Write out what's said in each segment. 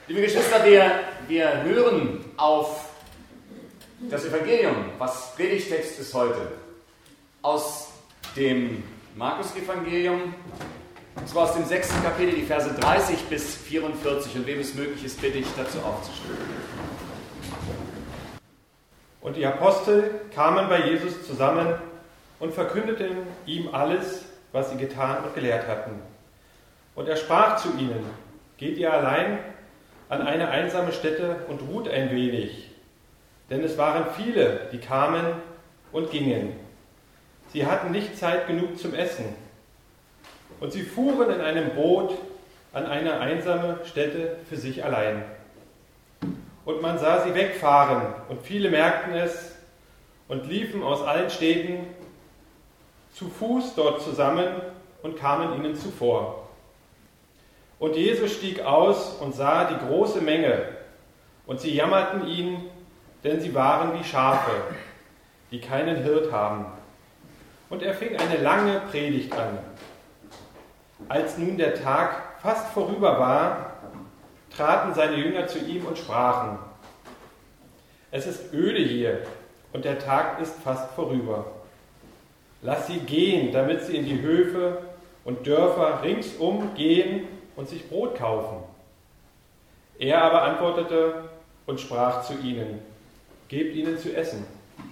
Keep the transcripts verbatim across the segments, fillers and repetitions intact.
Liebe Geschwister, wir, wir hören auf das Evangelium, was Predigtext ist heute, aus dem Markus-Evangelium, und zwar aus dem sechsten Kapitel, die Verse dreißig bis vierundvierzig. Und wem es möglich ist, bitte ich dazu aufzustehen. Und die Apostel kamen bei Jesus zusammen und verkündeten ihm alles, was sie getan und gelehrt hatten. Und er sprach zu ihnen: Geht ihr allein an eine einsame Stätte und ruht ein wenig, denn es waren viele, die kamen und gingen. Sie hatten nicht Zeit genug zum Essen. Und sie fuhren in einem Boot an eine einsame Stätte für sich allein. Und man sah sie wegfahren, und viele merkten es und liefen aus allen Städten zu Fuß dort zusammen und kamen ihnen zuvor. Und Jesus stieg aus und sah die große Menge, und sie jammerten ihn, denn sie waren wie Schafe, die keinen Hirt haben. Und er fing eine lange Predigt an. Als nun der Tag fast vorüber war, traten seine Jünger zu ihm und sprachen: Es ist öde hier, und der Tag ist fast vorüber. Lass sie gehen, damit sie in die Höfe und Dörfer ringsum gehen und sich Brot kaufen. Er aber antwortete und sprach zu ihnen: Gebt ihnen zu essen.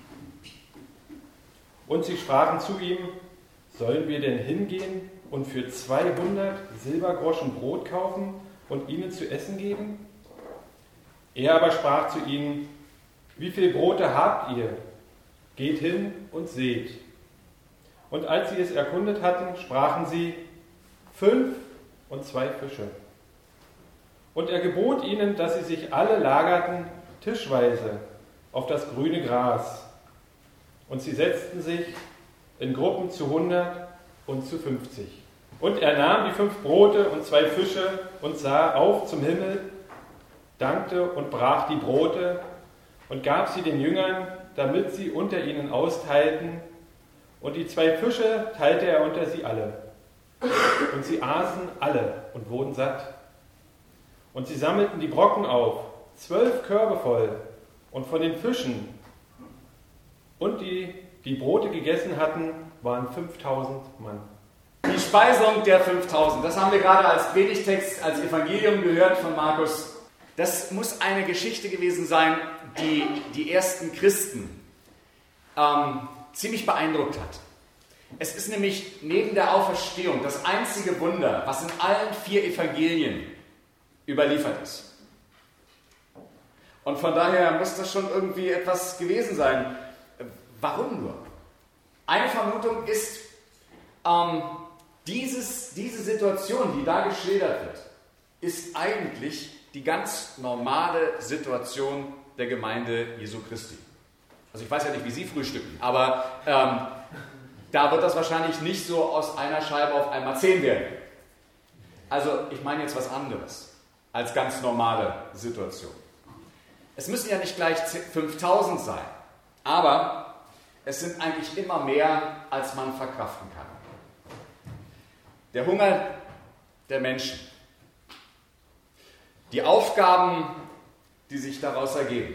Und sie sprachen zu ihm: Sollen wir denn hingehen und für zweihundert Silbergroschen Brot kaufen und ihnen zu essen geben? Er aber sprach zu ihnen: Wie viel Brote habt ihr? Geht hin und seht. Und als sie es erkundet hatten, sprachen sie: Fünf und zwei Fische. Und er gebot ihnen, dass sie sich alle lagerten, tischweise, auf das grüne Gras. Und sie setzten sich in Gruppen zu hundert und zu fünfzig. Und er nahm die fünf Brote und zwei Fische und sah auf zum Himmel, dankte und brach die Brote und gab sie den Jüngern, damit sie unter ihnen austeilten. Und die zwei Fische teilte er unter sie alle. Und sie aßen alle und wurden satt. Und sie sammelten die Brocken auf, zwölf Körbe voll, und von den Fischen und die, die Brote gegessen hatten, waren fünftausend Mann. Die Speisung der fünftausend, das haben wir gerade als Predigtext, als Evangelium gehört von Markus. Das muss eine Geschichte gewesen sein, die die ersten Christen ähm, ziemlich beeindruckt hat. Es ist nämlich neben der Auferstehung das einzige Wunder, was in allen vier Evangelien überliefert ist. Und von daher muss das schon irgendwie etwas gewesen sein. Warum nur? Eine Vermutung ist, ähm, dieses, diese Situation, die da geschildert wird, ist eigentlich die ganz normale Situation der Gemeinde Jesu Christi. Also ich weiß ja nicht, wie Sie frühstücken, aber ähm, da wird das wahrscheinlich nicht so aus einer Scheibe auf einmal zehn werden. Also ich meine jetzt was anderes als ganz normale Situation. Es müssen ja nicht gleich fünftausend sein, aber es sind eigentlich immer mehr, als man verkraften kann. Der Hunger der Menschen, die Aufgaben, die sich daraus ergeben,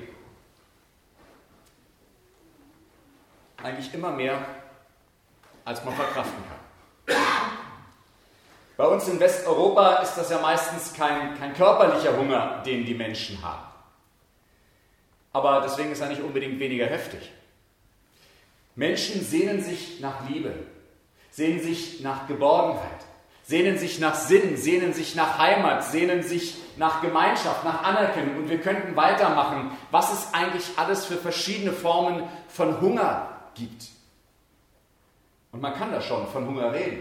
eigentlich immer mehr, als man verkraften kann. Bei uns in Westeuropa ist das ja meistens kein, kein körperlicher Hunger, den die Menschen haben. Aber deswegen ist er nicht unbedingt weniger heftig. Menschen sehnen sich nach Liebe, sehnen sich nach Geborgenheit, sehnen sich nach Sinn, sehnen sich nach Heimat, sehnen sich nach Gemeinschaft, nach Anerkennung. Und wir könnten weitermachen, was es eigentlich alles für verschiedene Formen von Hunger gibt. Und man kann da schon von Hunger reden.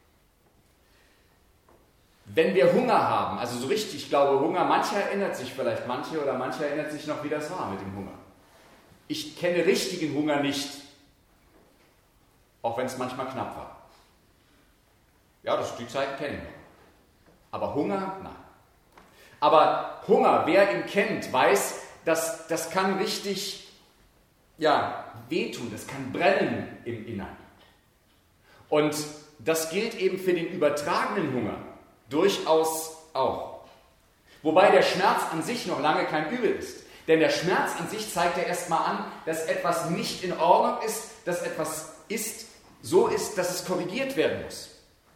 Wenn wir Hunger haben, also so richtig, ich glaube Hunger, mancher erinnert sich vielleicht, manche oder mancher erinnert sich noch, wie das war mit dem Hunger. Ich kenne richtigen Hunger nicht, auch wenn es manchmal knapp war. Ja, das, die Zeiten kenne ich noch. Aber Hunger, nein. Aber Hunger, wer ihn kennt, weiß, dass das kann richtig ja, wehtun, das kann brennen im Innern. Und das gilt eben für den übertragenen Hunger durchaus auch. Wobei der Schmerz an sich noch lange kein Übel ist. Denn der Schmerz an sich zeigt ja erstmal an, dass etwas nicht in Ordnung ist, dass etwas ist, so ist, dass es korrigiert werden muss.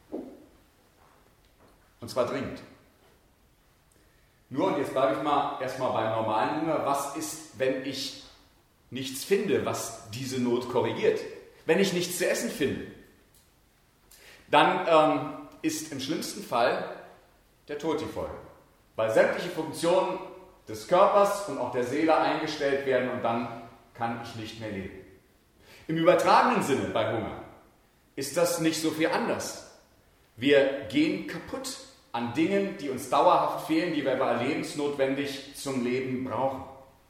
Und zwar dringend. Nur, und jetzt bleibe ich mal erstmal beim normalen Hunger, was ist, wenn ich nichts finde, was diese Not korrigiert? Wenn ich nichts zu essen finde, dann ähm, ist im schlimmsten Fall der Tod die Folge. Weil sämtliche Funktionen des Körpers und auch der Seele eingestellt werden und dann kann ich nicht mehr leben. Im übertragenen Sinne bei Hunger ist das nicht so viel anders. Wir gehen kaputt an Dingen, die uns dauerhaft fehlen, die wir aber lebensnotwendig zum Leben brauchen.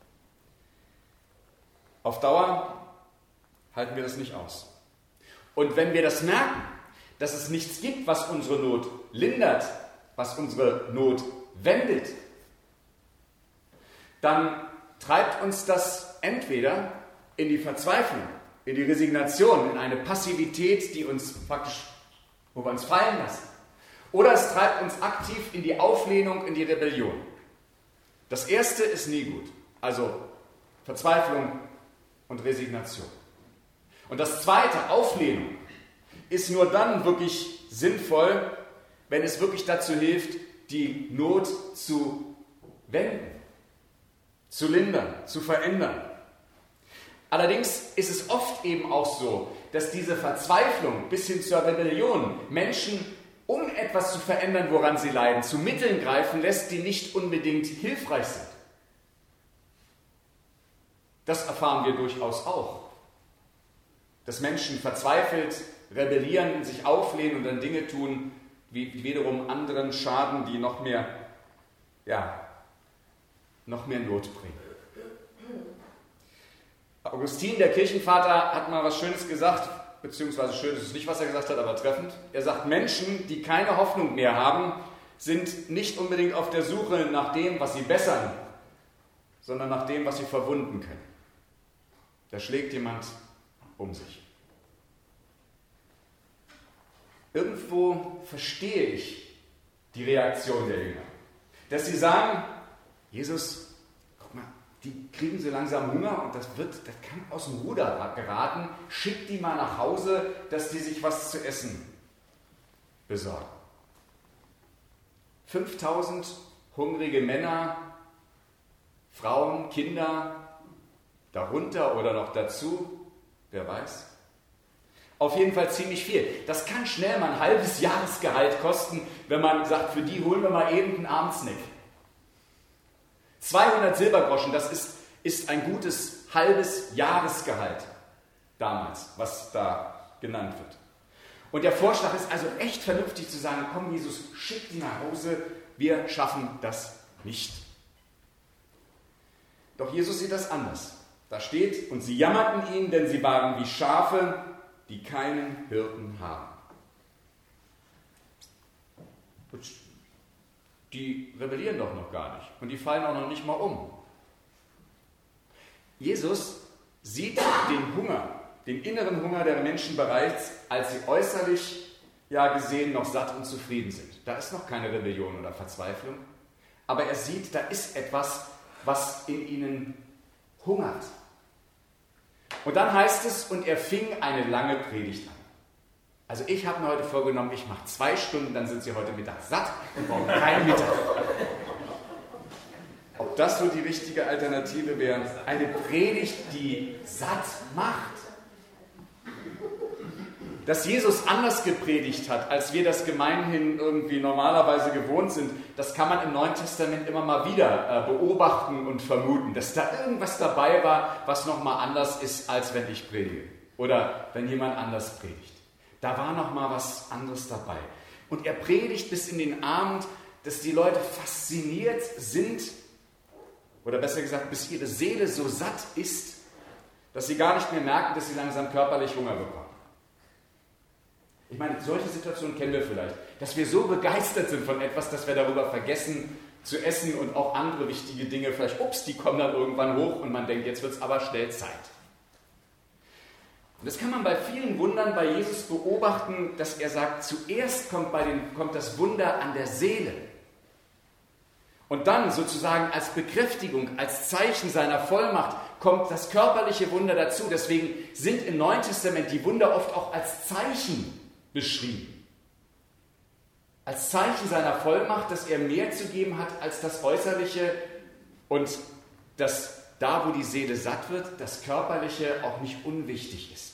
Auf Dauer halten wir das nicht aus. Und wenn wir das merken, dass es nichts gibt, was unsere Not lindert, was unsere Not wendet, dann treibt uns das entweder in die Verzweiflung, in die Resignation, in eine Passivität, die uns praktisch, wo wir uns fallen lassen. Oder es treibt uns aktiv in die Auflehnung, in die Rebellion. Das erste ist nie gut, also Verzweiflung und Resignation. Und das zweite, Auflehnung, ist nur dann wirklich sinnvoll, wenn es wirklich dazu hilft, die Not zu wenden, zu lindern, zu verändern. Allerdings ist es oft eben auch so, dass diese Verzweiflung bis hin zur Rebellion Menschen, um etwas zu verändern, woran sie leiden, zu Mitteln greifen lässt, die nicht unbedingt hilfreich sind. Das erfahren wir durchaus auch. Dass Menschen verzweifelt rebellieren, sich auflehnen und dann Dinge tun, wie wiederum anderen schaden, die noch mehr, ja, noch mehr Not bringen. Augustin, der Kirchenvater, hat mal was Schönes gesagt, beziehungsweise schön ist es nicht, was er gesagt hat, aber treffend. Er sagt, Menschen, die keine Hoffnung mehr haben, sind nicht unbedingt auf der Suche nach dem, was sie bessern, sondern nach dem, was sie verwunden können. Da schlägt jemand um sich. Irgendwo verstehe ich die Reaktion der Jünger. Dass sie sagen, Jesus, guck mal, die kriegen so langsam Hunger und das wird, das kann aus dem Ruder geraten. Schick die mal nach Hause, dass die sich was zu essen besorgen. fünftausend hungrige Männer, Frauen, Kinder, darunter oder noch dazu, wer weiß. Auf jeden Fall ziemlich viel. Das kann schnell mal ein halbes Jahresgehalt kosten, wenn man sagt, für die holen wir mal eben einen Abendsnack. zweihundert Silbergroschen, das ist, ist ein gutes halbes Jahresgehalt damals, was da genannt wird. Und der Vorschlag ist also echt vernünftig zu sagen, komm Jesus, schick die nach Hause, wir schaffen das nicht. Doch Jesus sieht das anders. Da steht, und sie jammerten ihn, denn sie waren wie Schafe, die keinen Hirten haben. Und die rebellieren doch noch gar nicht und die fallen auch noch nicht mal um. Jesus sieht den Hunger, den inneren Hunger der Menschen bereits, als sie äußerlich ja gesehen noch satt und zufrieden sind. Da ist noch keine Rebellion oder Verzweiflung, aber er sieht, da ist etwas, was in ihnen hungert. Und dann heißt es, und er fing eine lange Predigt an. Also ich habe mir heute vorgenommen, ich mache zwei Stunden, dann sind sie heute Mittag satt und brauchen keinen Mittag. Ob das so die richtige Alternative wäre? Eine Predigt, die satt macht. Dass Jesus anders gepredigt hat, als wir das gemeinhin irgendwie normalerweise gewohnt sind, das kann man im Neuen Testament immer mal wieder äh, beobachten und vermuten, dass da irgendwas dabei war, was nochmal anders ist, als wenn ich predige oder wenn jemand anders predigt. Da war nochmal was anderes dabei. Und er predigt bis in den Abend, dass die Leute fasziniert sind, oder besser gesagt, bis ihre Seele so satt ist, dass sie gar nicht mehr merken, dass sie langsam körperlich Hunger bekommen. Ich meine, solche Situationen kennen wir vielleicht, dass wir so begeistert sind von etwas, dass wir darüber vergessen zu essen und auch andere wichtige Dinge, vielleicht, ups, die kommen dann irgendwann hoch und man denkt, jetzt wird es aber schnell Zeit. Und das kann man bei vielen Wundern bei Jesus beobachten, dass er sagt, zuerst kommt, bei den, kommt das Wunder an der Seele. Und dann sozusagen als Bekräftigung, als Zeichen seiner Vollmacht kommt das körperliche Wunder dazu. Deswegen sind im Neuen Testament die Wunder oft auch als Zeichen beschrieben. Als Zeichen seiner Vollmacht, dass er mehr zu geben hat als das Äußerliche und dass da, wo die Seele satt wird, das Körperliche auch nicht unwichtig ist.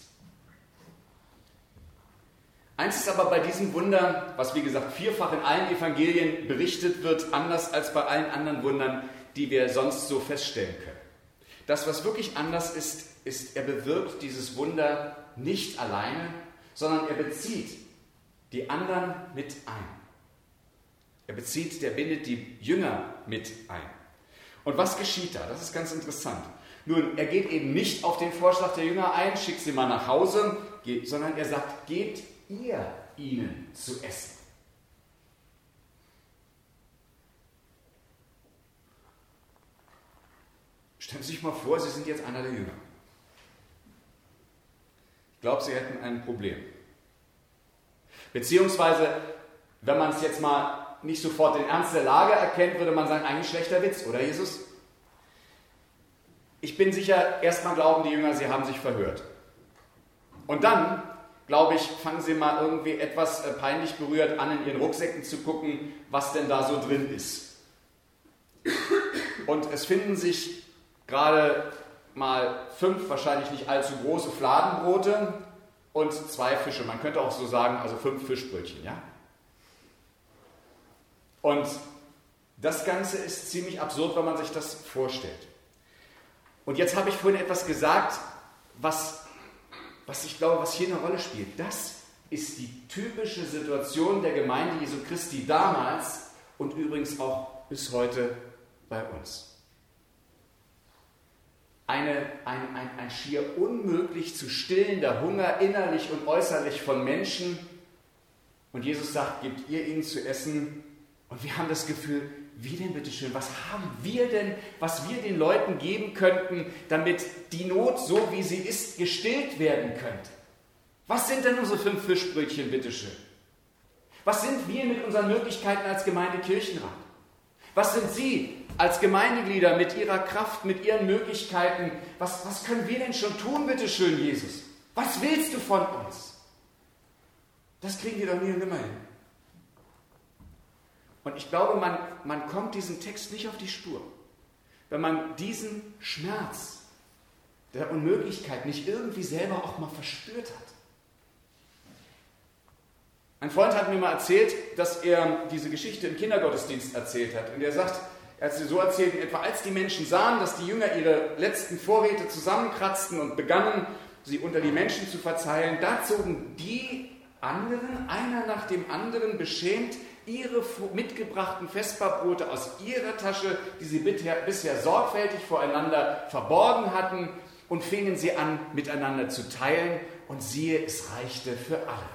Eins ist aber bei diesem Wunder, was wie gesagt vierfach in allen Evangelien berichtet wird, anders als bei allen anderen Wundern, die wir sonst so feststellen können. Das, was wirklich anders ist, ist, er bewirkt dieses Wunder nicht alleine, sondern er bezieht die anderen mit ein. Er bezieht, der bindet die Jünger mit ein. Und was geschieht da? Das ist ganz interessant. Nun, er geht eben nicht auf den Vorschlag der Jünger ein, schickt sie mal nach Hause, geht, sondern er sagt, gebt ihr ihnen zu essen. Stellen Sie sich mal vor, Sie sind jetzt einer der Jünger. Ich glaube, Sie hätten ein Problem. Beziehungsweise, wenn man es jetzt mal nicht sofort den Ernst der Lage erkennt, würde man sagen, eigentlich schlechter Witz, oder Jesus? Ich bin sicher, erstmal glauben die Jünger, sie haben sich verhört. Und dann, glaube ich, fangen sie mal irgendwie etwas peinlich berührt an, in ihren Rucksäcken zu gucken, was denn da so drin ist. Und es finden sich gerade mal fünf, wahrscheinlich nicht allzu große Fladenbrote und zwei Fische. Man könnte auch so sagen, also fünf Fischbrötchen, ja? Und das Ganze ist ziemlich absurd, wenn man sich das vorstellt. Und jetzt habe ich vorhin etwas gesagt, was, was ich glaube, was hier eine Rolle spielt. Das ist die typische Situation der Gemeinde Jesu Christi damals und übrigens auch bis heute bei uns. Eine, ein, ein, ein schier unmöglich zu stillender Hunger innerlich und äußerlich von Menschen. Und Jesus sagt, gebt ihr ihnen zu essen. Und wir haben das Gefühl, wie denn bitteschön, was haben wir denn, was wir den Leuten geben könnten, damit die Not, so wie sie ist, gestillt werden könnte? Was sind denn unsere fünf Fischbrötchen, bitteschön? Was sind wir mit unseren Möglichkeiten als Gemeindekirchenrat? Was sind Sie als Gemeindeglieder mit Ihrer Kraft, mit Ihren Möglichkeiten? Was, was können wir denn schon tun, bitteschön, Jesus? Was willst du von uns? Das kriegen wir doch nie und nimmer hin. Und ich glaube, man, man kommt diesem Text nicht auf die Spur, wenn man diesen Schmerz der Unmöglichkeit nicht irgendwie selber auch mal verspürt hat. Ein Freund hat mir mal erzählt, dass er diese Geschichte im Kindergottesdienst erzählt hat. Und er sagt, er hat sie so erzählt, etwa als die Menschen sahen, dass die Jünger ihre letzten Vorräte zusammenkratzten und begannen, sie unter die Menschen zu verteilen, da zogen die anderen, einer nach dem anderen, beschämt ihre mitgebrachten Vesperbrote aus ihrer Tasche, die sie bisher sorgfältig voreinander verborgen hatten, und fingen sie an, miteinander zu teilen, und siehe, es reichte für alle.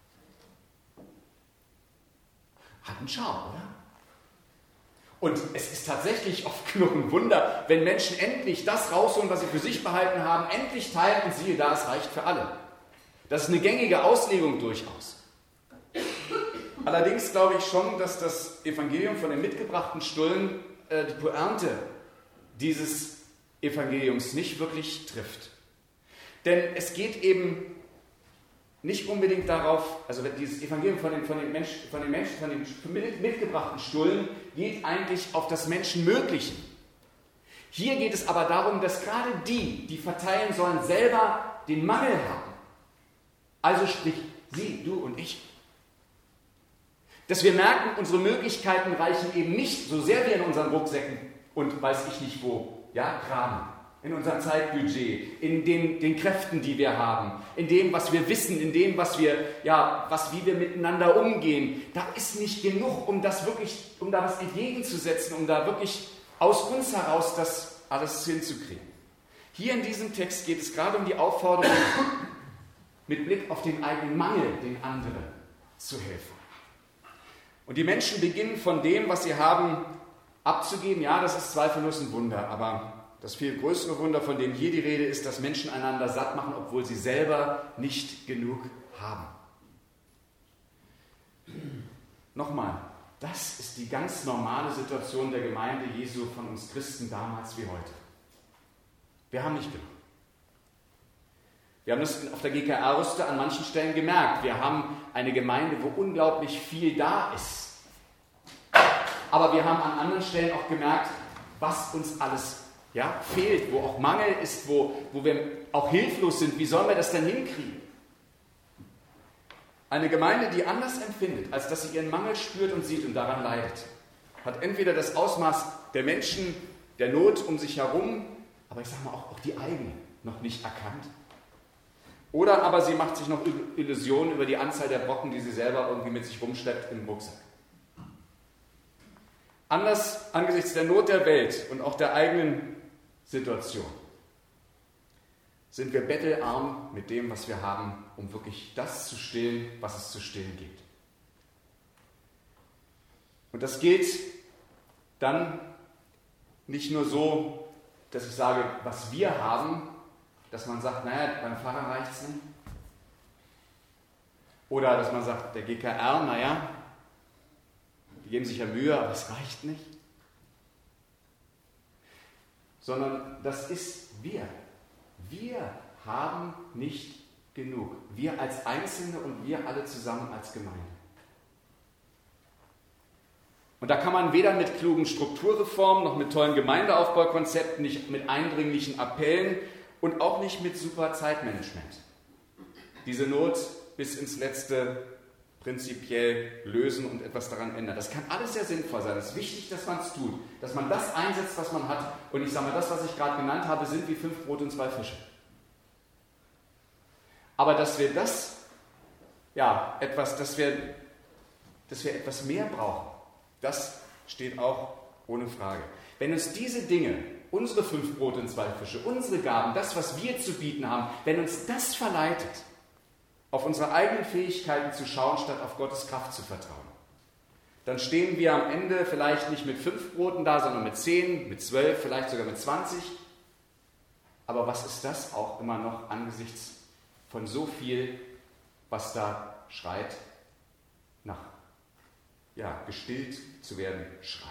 Hat einen Charme, oder? Und es ist tatsächlich oft genug ein Wunder, wenn Menschen endlich das rausholen, was sie für sich behalten haben, endlich teilen, und siehe da, es reicht für alle. Das ist eine gängige Auslegung durchaus. Allerdings glaube ich schon, dass das Evangelium von den mitgebrachten Stullen äh, die Pointe dieses Evangeliums nicht wirklich trifft. Denn es geht eben nicht unbedingt darauf, also dieses Evangelium von den, von den, Menschen, von den Menschen, von den mitgebrachten Stullen geht eigentlich auf das Menschenmögliche. Hier geht es aber darum, dass gerade die, die verteilen sollen, selber den Mangel haben. Also sprich Sie, du und ich. Dass wir merken, unsere Möglichkeiten reichen eben nicht so sehr wie in unseren Rucksäcken und weiß ich nicht wo, ja, kramen. In unserem Zeitbudget, in den, den Kräften, die wir haben, in dem, was wir wissen, in dem, was wir, ja, was, wie wir miteinander umgehen. Da ist nicht genug, um das wirklich, um da was entgegenzusetzen, um da wirklich aus uns heraus das alles hinzukriegen. Hier in diesem Text geht es gerade um die Aufforderung, mit Blick auf den eigenen Mangel, den anderen zu helfen. Und die Menschen beginnen von dem, was sie haben, abzugeben. Ja, das ist zweifellos ein Wunder, aber das viel größere Wunder, von dem hier die Rede ist, dass Menschen einander satt machen, obwohl sie selber nicht genug haben. Nochmal, Das ist die ganz normale Situation der Gemeinde Jesu von uns Christen damals wie heute. Wir haben nicht genug. Wir haben das auf der G K R-Rüste an manchen Stellen gemerkt. Wir haben eine Gemeinde, wo unglaublich viel da ist. Aber wir haben an anderen Stellen auch gemerkt, was uns alles ja, fehlt, wo auch Mangel ist, wo, wo wir auch hilflos sind. Wie sollen wir das denn hinkriegen? Eine Gemeinde, die anders empfindet, als dass sie ihren Mangel spürt und sieht und daran leidet, hat entweder das Ausmaß der Menschen, der Not um sich herum, aber ich sage mal auch, auch die eigene, noch nicht erkannt. Oder aber sie macht sich noch Illusionen über die Anzahl der Brocken, die sie selber irgendwie mit sich rumschleppt im Rucksack. Anders angesichts der Not der Welt und auch der eigenen Situation sind wir bettelarm mit dem, was wir haben, um wirklich das zu stillen, was es zu stillen gibt. Und das geht dann nicht nur so, dass ich sage, was wir haben, dass man sagt, naja, beim Pfarrer reicht es nicht. Oder dass man sagt, der G K R, naja, die geben sich ja Mühe, aber es reicht nicht. Sondern das ist wir. Wir haben nicht genug. Wir als Einzelne und wir alle zusammen als Gemeinde. Und da kann man weder mit klugen Strukturreformen noch mit tollen Gemeindeaufbaukonzepten, nicht mit eindringlichen Appellen und auch nicht mit super Zeitmanagement diese Not bis ins Letzte prinzipiell lösen und etwas daran ändern. Das kann alles sehr sinnvoll sein. Es ist wichtig, dass man es tut, dass man das einsetzt, was man hat. Und ich sage mal, das, was ich gerade genannt habe, sind wie fünf Brote und zwei Fische. Aber dass wir das, ja, etwas, dass wir, dass wir etwas mehr brauchen, das steht auch ohne Frage. Wenn uns diese Dinge, unsere fünf Brote und zwei Fische, unsere Gaben, das, was wir zu bieten haben, wenn uns das verleitet, auf unsere eigenen Fähigkeiten zu schauen, statt auf Gottes Kraft zu vertrauen, dann stehen wir am Ende vielleicht nicht mit fünf Broten da, sondern mit zehn, mit zwölf, vielleicht sogar mit zwanzig. Aber was ist das auch immer noch angesichts von so viel, was da schreit, nach ja, gestillt zu werden, schreit.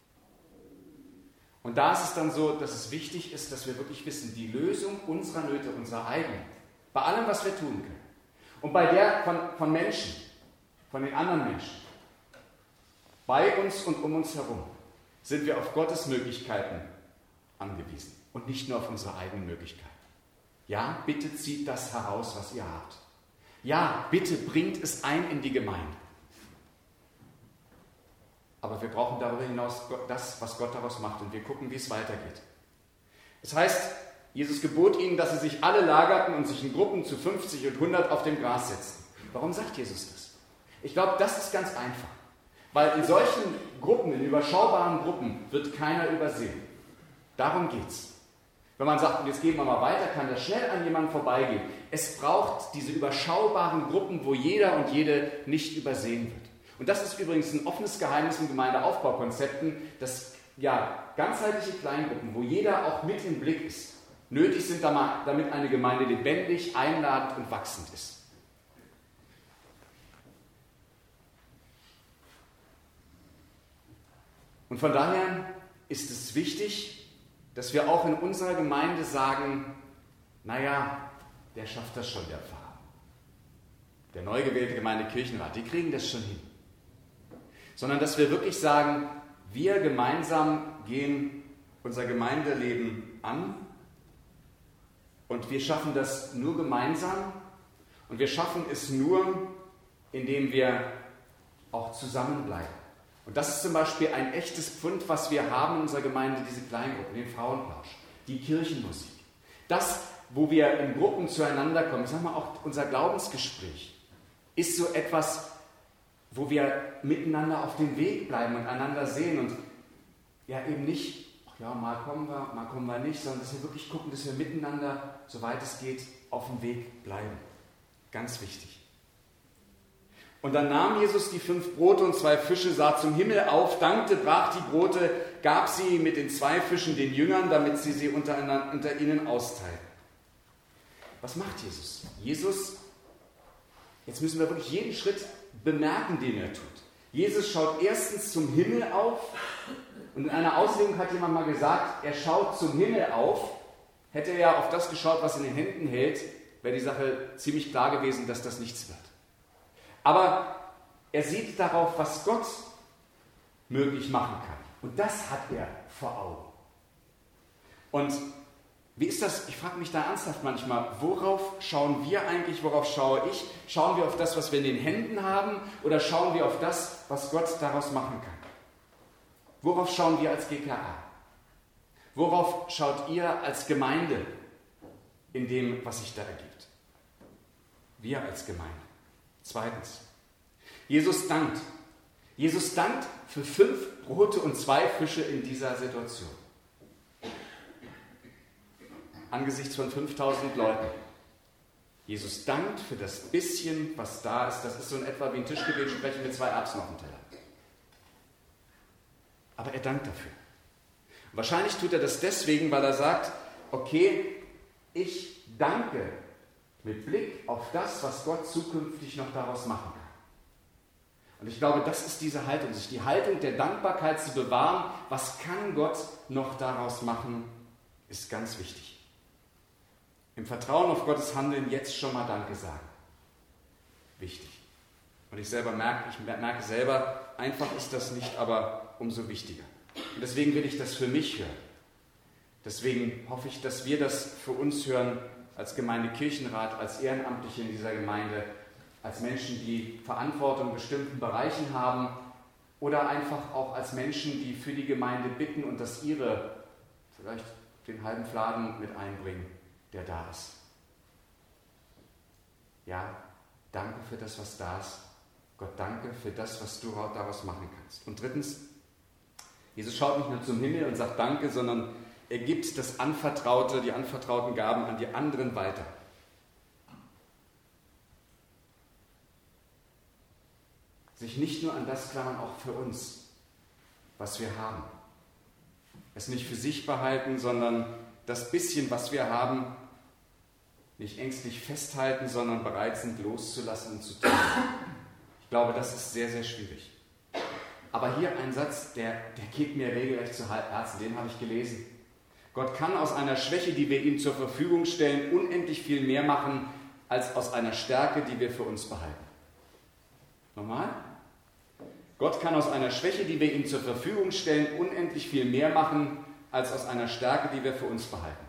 Und da ist es dann so, dass es wichtig ist, dass wir wirklich wissen, die Lösung unserer Nöte, unserer eigenen, bei allem, was wir tun können, und bei der von, von Menschen, von den anderen Menschen, bei uns und um uns herum, sind wir auf Gottes Möglichkeiten angewiesen und nicht nur auf unsere eigenen Möglichkeiten. Ja, bitte zieht das heraus, was ihr habt. Ja, bitte bringt es ein in die Gemeinde. Aber wir brauchen darüber hinaus das, was Gott daraus macht, und wir gucken, wie es weitergeht. Das heißt, Jesus gebot ihnen, dass sie sich alle lagerten und sich in Gruppen zu fünfzig und hundert auf dem Gras setzten. Warum sagt Jesus das? Ich glaube, das ist ganz einfach. Weil in solchen Gruppen, in überschaubaren Gruppen, wird keiner übersehen. Darum geht es. Wenn man sagt, jetzt gehen wir mal weiter, kann das schnell an jemanden vorbeigehen. Es braucht diese überschaubaren Gruppen, wo jeder und jede nicht übersehen wird. Und das ist übrigens ein offenes Geheimnis in Gemeindeaufbaukonzepten, dass ja, ganzheitliche Kleingruppen, wo jeder auch mit im Blick ist, nötig sind, damit eine Gemeinde lebendig, einladend und wachsend ist. Und von daher ist es wichtig, dass wir auch in unserer Gemeinde sagen, naja, der schafft das schon, der Pfarrer. Der neu gewählte Gemeindekirchenrat, die kriegen das schon hin. Sondern dass wir wirklich sagen, wir gemeinsam gehen unser Gemeindeleben an und wir schaffen das nur gemeinsam und wir schaffen es nur, indem wir auch zusammenbleiben. Und das ist zum Beispiel ein echtes Pfund, was wir haben in unserer Gemeinde, diese Kleingruppen, den Frauenplausch, die Kirchenmusik. Das, wo wir in Gruppen zueinander kommen, ich sage mal auch unser Glaubensgespräch, ist so etwas, wo wir miteinander auf dem Weg bleiben und einander sehen und ja eben nicht, ach ja, mal kommen wir, mal kommen wir nicht, sondern dass wir wirklich gucken, dass wir miteinander, soweit es geht, auf dem Weg bleiben. Ganz wichtig. Und dann nahm Jesus die fünf Brote und zwei Fische, sah zum Himmel auf, dankte, brach die Brote, gab sie mit den zwei Fischen den Jüngern, damit sie sie unter, unter ihnen austeilten. Was macht Jesus? Jesus, jetzt müssen wir wirklich jeden Schritt bemerken, den er tut. Jesus schaut erstens zum Himmel auf und in einer Auslegung hat jemand mal gesagt, er schaut zum Himmel auf. Hätte er auf das geschaut, was in den Händen hält, wäre die Sache ziemlich klar gewesen, dass das nichts wird. Aber er sieht darauf, was Gott möglich machen kann. Und das hat er vor Augen. Und wie ist das? Ich frage mich da ernsthaft manchmal, worauf schauen wir eigentlich, worauf schaue ich? Schauen wir auf das, was wir in den Händen haben, oder schauen wir auf das, was Gott daraus machen kann? Worauf schauen wir als G K A? Worauf schaut ihr als Gemeinde in dem, was sich da ergibt? Wir als Gemeinde. Zweitens, Jesus dankt. Jesus dankt für fünf Brote und zwei Fische in dieser Situation. Angesichts von fünftausend Leuten. Jesus dankt für das bisschen, was da ist. Das ist so in etwa wie ein Tischgebet sprechen mit zwei Erbsen auf dem Teller. Aber er dankt dafür. Wahrscheinlich tut er das deswegen, weil er sagt, okay, ich danke mit Blick auf das, was Gott zukünftig noch daraus machen kann. Und ich glaube, das ist diese Haltung, sich die Haltung der Dankbarkeit zu bewahren. Was kann Gott noch daraus machen, ist ganz wichtig. Im Vertrauen auf Gottes Handeln jetzt schon mal Danke sagen. Wichtig. Und ich selber merke, ich merke selber, einfach ist das nicht, aber umso wichtiger. Und deswegen will ich das für mich hören. Deswegen hoffe ich, dass wir das für uns hören, als Gemeindekirchenrat, als Ehrenamtliche in dieser Gemeinde, als Menschen, die Verantwortung in bestimmten Bereichen haben oder einfach auch als Menschen, die für die Gemeinde bitten und das ihre vielleicht den halben Fladen mit einbringen, der da ist. Ja, danke für das, was da ist. Gott, danke für das, was du daraus machen kannst. Und drittens, Jesus schaut nicht nur zum Himmel und sagt Danke, sondern er gibt das Anvertraute, die anvertrauten Gaben an die anderen weiter. Sich nicht nur an das klammern, auch für uns, was wir haben. Es nicht für sich behalten, sondern das bisschen, was wir haben, nicht ängstlich festhalten, sondern bereit sind, loszulassen und zu tun. Ich glaube, das ist sehr, sehr schwierig. Aber hier ein Satz, der, der geht mir regelrecht zu Herzen, den habe ich gelesen. Gott kann aus einer Schwäche, die wir ihm zur Verfügung stellen, unendlich viel mehr machen, als aus einer Stärke, die wir für uns behalten. Nochmal? Gott kann aus einer Schwäche, die wir ihm zur Verfügung stellen, unendlich viel mehr machen, als aus einer Stärke, die wir für uns behalten.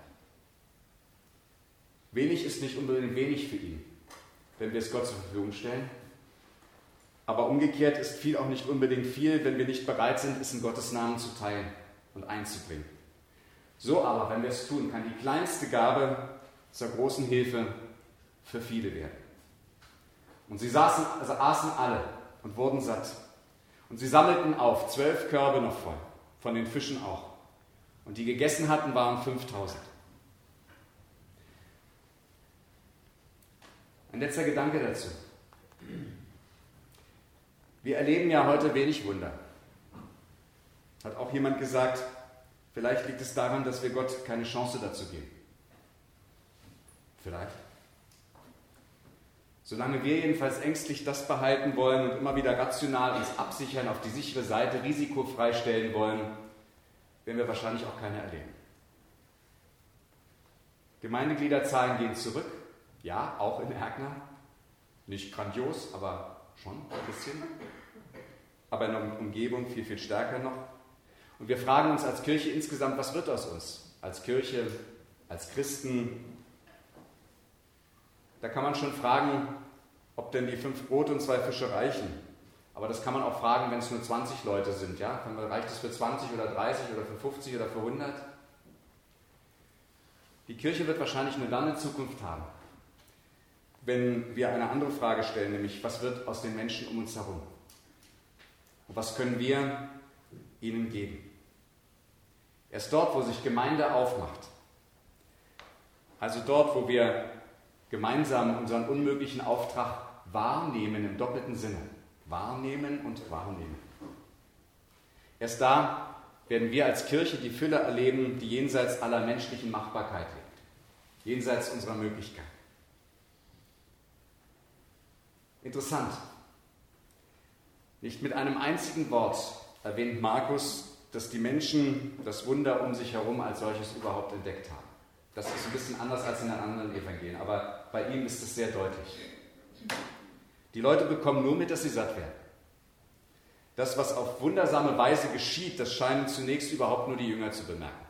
Wenig ist nicht unbedingt wenig für ihn, wenn wir es Gott zur Verfügung stellen. Aber umgekehrt ist viel auch nicht unbedingt viel, wenn wir nicht bereit sind, es in Gottes Namen zu teilen und einzubringen. So aber, wenn wir es tun, kann die kleinste Gabe zur großen Hilfe für viele werden. Und sie saßen, also aßen alle und wurden satt. Und sie sammelten auf, zwölf Körbe noch voll, von den Fischen auch. Und die gegessen hatten, waren fünftausend. Ein letzter Gedanke dazu. Wir erleben ja heute wenig Wunder. Hat auch jemand gesagt, vielleicht liegt es daran, dass wir Gott keine Chance dazu geben. Vielleicht. Solange wir jedenfalls ängstlich das behalten wollen und immer wieder rational uns absichern, auf die sichere Seite risikofrei stellen wollen, werden wir wahrscheinlich auch keine erleben. Gemeindegliederzahlen gehen zurück, ja, auch in Erkner. Nicht grandios, aber schon ein bisschen. Aber in der Umgebung viel, viel stärker noch. Und wir fragen uns als Kirche insgesamt, was wird aus uns? Als Kirche, als Christen. Da kann man schon fragen, ob denn die fünf Brote und zwei Fische reichen. Aber das kann man auch fragen, wenn es nur zwanzig Leute sind. Ja? Reicht es für zwanzig oder dreißig oder für fünfzig oder für hundert? Die Kirche wird wahrscheinlich nur dann eine Zukunft haben, wenn wir eine andere Frage stellen, nämlich was wird aus den Menschen um uns herum? Und was können wir ihnen geben? Erst dort, wo sich Gemeinde aufmacht, also dort, wo wir gemeinsam unseren unmöglichen Auftrag wahrnehmen im doppelten Sinne, wahrnehmen und wahrnehmen. Erst da werden wir als Kirche die Fülle erleben, die jenseits aller menschlichen Machbarkeit liegt, jenseits unserer Möglichkeit. Interessant. Nicht mit einem einzigen Wort erwähnt Markus, dass die Menschen das Wunder um sich herum als solches überhaupt entdeckt haben. Das ist ein bisschen anders als in den anderen Evangelien, aber bei ihm ist es sehr deutlich. Die Leute bekommen nur mit, dass sie satt werden. Das, was auf wundersame Weise geschieht, das scheinen zunächst überhaupt nur die Jünger zu bemerken.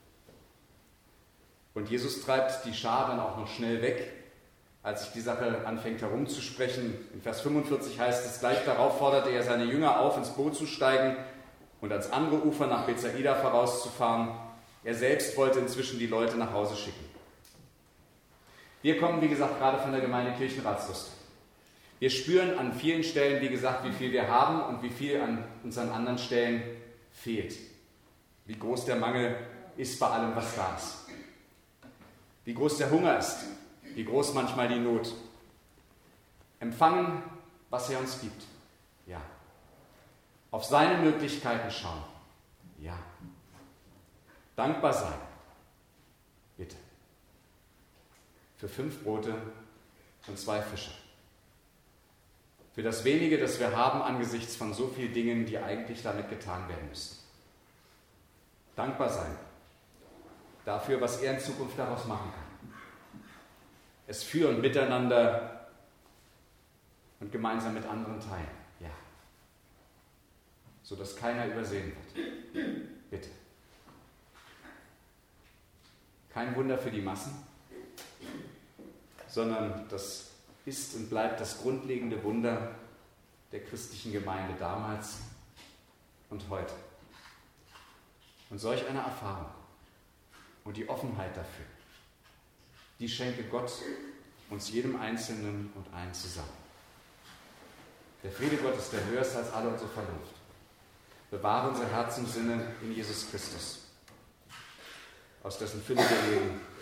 Und Jesus treibt die Schar dann auch noch schnell weg, als sich die Sache anfängt herumzusprechen. In Vers fünfundvierzig heißt es, gleich darauf forderte er seine Jünger auf, ins Boot zu steigen und ans andere Ufer nach Bethsaida vorauszufahren. Er selbst wollte inzwischen die Leute nach Hause schicken. Wir kommen, wie gesagt, gerade von der Gemeinde Kirchenratsrüstung. Wir spüren an vielen Stellen, wie gesagt, wie viel wir haben und wie viel an uns an anderen Stellen fehlt. Wie groß der Mangel ist bei allem, was da ist. Wie groß der Hunger ist, wie groß manchmal die Not. Empfangen, was er uns gibt. Ja. Auf seine Möglichkeiten schauen. Ja. Dankbar sein. Bitte. Für fünf Brote und zwei Fische. Für das wenige, das wir haben angesichts von so vielen Dingen, die eigentlich damit getan werden müssen. Dankbar sein dafür, was er in Zukunft daraus machen kann. Es führen miteinander und gemeinsam mit anderen teilen. Ja. Sodass keiner übersehen wird. Bitte. Kein Wunder für die Massen, sondern das ist und bleibt das grundlegende Wunder der christlichen Gemeinde damals und heute. Und solch eine Erfahrung und die Offenheit dafür, die schenke Gott uns jedem Einzelnen und allen zusammen. Der Friede Gottes, der höher ist als alle unsere Vernunft, bewahre unser Herz im Sinne in Jesus Christus, aus dessen Fülle wir leben